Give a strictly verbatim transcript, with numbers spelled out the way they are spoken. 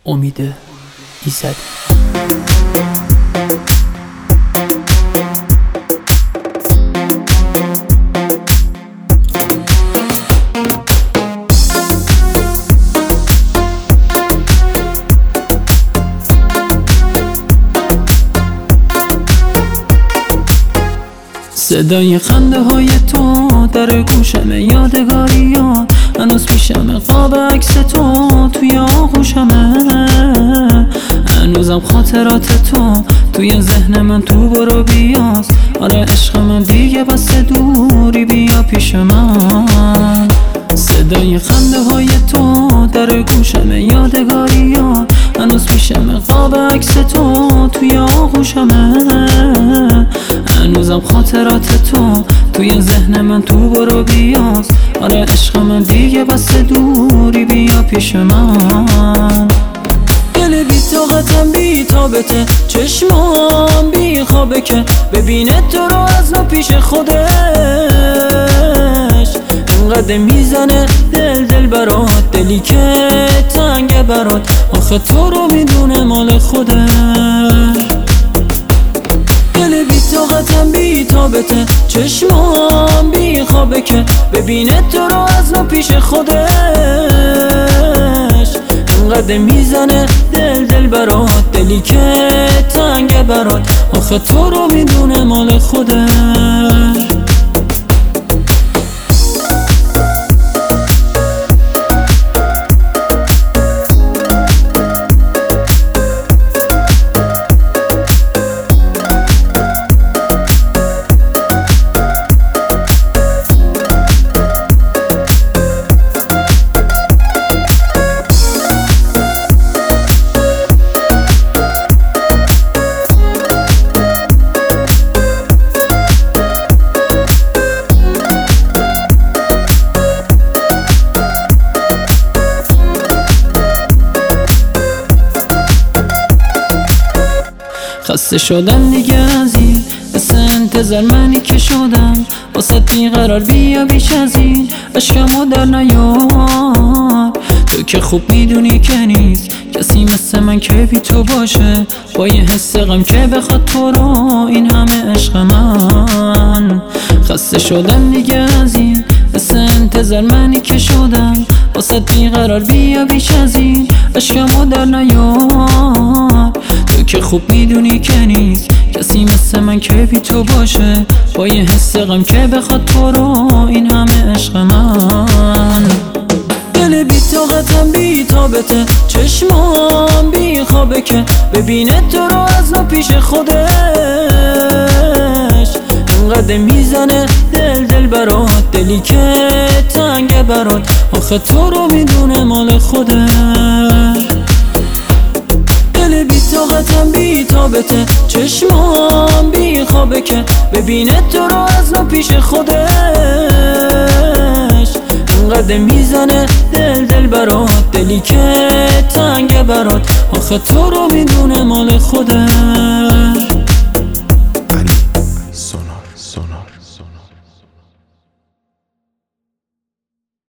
امید ایزدی. صدای خنده های تو در گوشم، یادگاریات هنوز پیشم، قاب عکس تو توی آغوشمه، هنوزم خاطرات تو توی ذهن من تو برو بیاست. آره عشق من دیگه بس دوری، بیا پیش من. صدای خنده های تو در گوشم، یادگاریات هنوز پیشم، قاب عکس تو توی آغوشمه، هنوزم خاطرات تو توی ذهن من تو برو بیاست. آره عشق من دیگه بس دوری، بیا پیش من. دل بی طاقتم بی تابته، چشمام بی خوابه که ببینه تو رو از نو پیش خودش. انقدر میزنه دل دل برات، دلی که تنگه برات، آخه تو رو میدونه مال خودش. دل بی طاقتم بی تابته، چشمام بی خوابه که ببینه تو رو از نو پیش خودش. انقدر میزنه دل دل برات، دلی که تنگه برات، آخه تو رو میدونه مال خودش. خسته شدم دیگه از این مثل انتظار، منی که شدم واسه بیقرار، بیا بیش از این عشقمو در نیار. تو که خوب میدونی که نیست کسی مثل من که بی تو باشه، با یه حس غم که بخواد تو رو این همه عشق من. خسته شدم دیگه از این مثل انتظار، منی که شدم واسه بیقرار، بیا بیش از این عشقمو در نیار. تو که خوب میدونی که نیست کسی مثل من که بی تو باشه، با یه حس غم که بخواد تو رو این همه عشق من. دل بی طاقتم بی تابته، چشمام بی خوابه که ببینه تو رو از نو پیش خودش. انقدر میزنه دل دل برات، دلی که تنگه برات، آخه تو رو میدونه مال خودش. دل بی طاقتم بی تابته، چشمام بی خوابه که ببینه تو رو از نو پیش خودش. انقدر میزنه دل دل برات، دلی که تنگه برات، آخه تو رو میدونه مال خودش.